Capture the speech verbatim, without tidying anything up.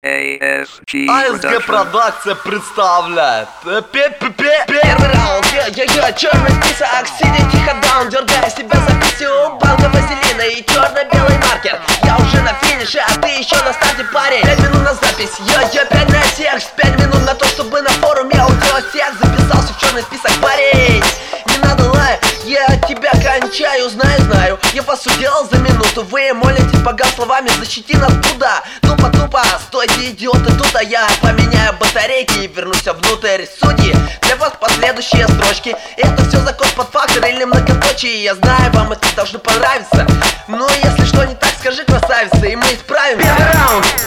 эй эс джи АСГ Продакция представляет первый раунд. Я-я-я, черный список, сидя тихо даун, дергая себя за писю. Банка вазелина и черно-белый маркер. Я уже на финише, а ты еще на старте, парень. Пять минут на запись, я-я, пять на текст. Пять минут на то, чтобы на форуме аудиотекст записался в черный список, парень. Не надо лая, я тебя кончаю, знаю-знаю. Я вас уделал за минуту, вы молитесь богам словами, защити нас туда. Тупо-тупо, стойте, идиоты, тут, а я поменяю батарейки и вернусь внутрь судьи. Для вас последующие строчки. Это все закон под фактор или многоточие. Я знаю, вам это должно понравиться. Но если что не так, скажи, красавица, и мы исправим. Первый раунд.